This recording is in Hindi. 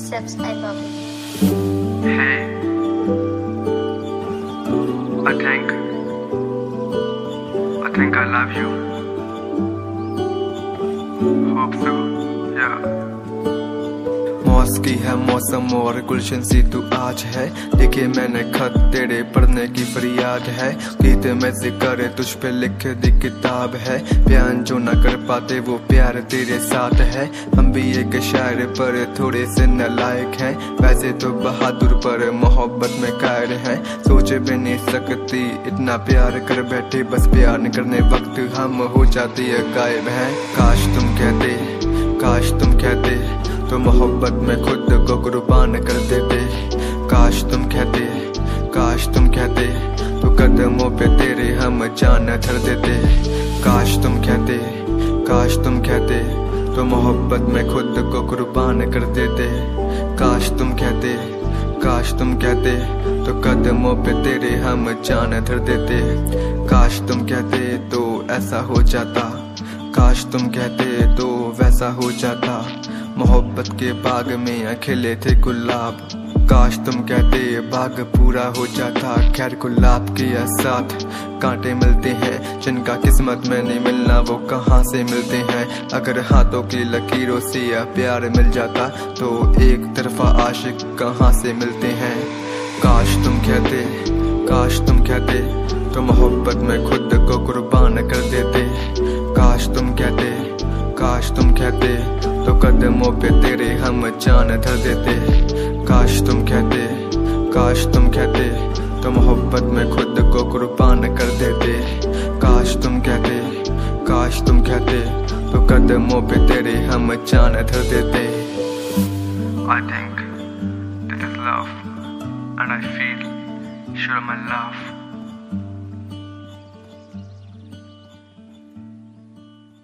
Steps I love you. Hey, I think I love you. Hope so, yeah. मौसकी है मौसम और गुलशन सी तू आज है। लिखे मैंने खत तेरे पढ़ने की फरियाद है। गीत में जिक्र तुझ पे लिख दी किताब है। बयान जो न कर पाते वो प्यार तेरे साथ है। हम भी एक शायर पर थोड़े से नालायक हैं। वैसे तो बहादुर पर मोहब्बत में कायर हैं। सोच भी नहीं सकती इतना प्यार कर बैठे, बस प्यार न करने वक्त हम हो जाते है गायब हैं। काश तुम कहते तो मोहब्बत में खुद को कुर्बान कर देते। काश तुम कहते तो कदमों पे तेरे हम जान धर देते। काश तुम कहते तो मोहब्बत में खुद को कुर्बान कर देते। काश तुम कहते तो कदमों पे तेरे हम जान धर देते। काश तुम कहते तो ऐसा हो जाता, काश तुम कहते तो वैसा हो जाता। मोहब्बत के बाग में खिले थे गुलाब, काश तुम कहते बाग पूरा हो जाता। खैर गुलाब के साथ कांटे मिलते हैं, जिनका किस्मत में नहीं मिलना वो कहाँ से मिलते हैं। अगर हाथों की लकीरों से प्यार मिल जाता तो एक तरफा आशिक कहाँ से मिलते हैं। काश तुम कहते तो मोहब्बत में खुद को कुर्बान कर देते। काश तुम कहते तो कदमों पे तेरे हम जान धर देते। काश तुम कहते तो मोहब्बत में खुद को कुर्बान कर देते। काश तुम कहते तो कदमों पे तेरे हम जान धर देते। I think this is love, and I feel sure my love